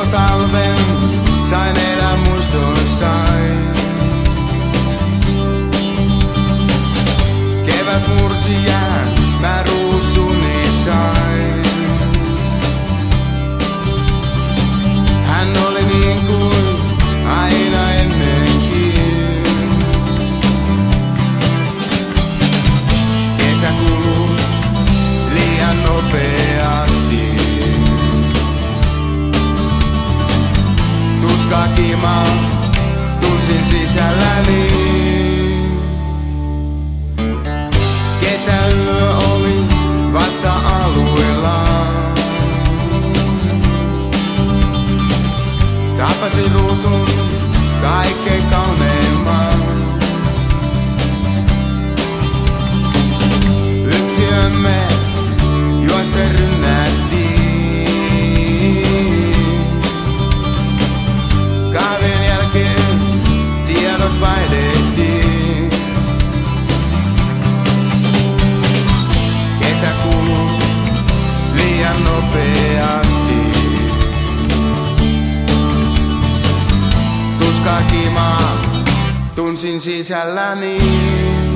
talven sain elää muistoissain. Kevät mursi jään, mä ruusuni sain. Hän oli niin kuin aina ennenkin. Kesä kuluu liian nopeasti. Tuskaa kimaa tunsin sisälläni. Kesäyö oli vasta aluillaan. Tapasin ruusun kaikkein kauneimman. Yksiömme juosten rynnättiin. Kahvin jälkeen tiedot vaihdettiin. Kesä kuluu liian nopeasti. Tuskaa kimaa tunsin sisälläni.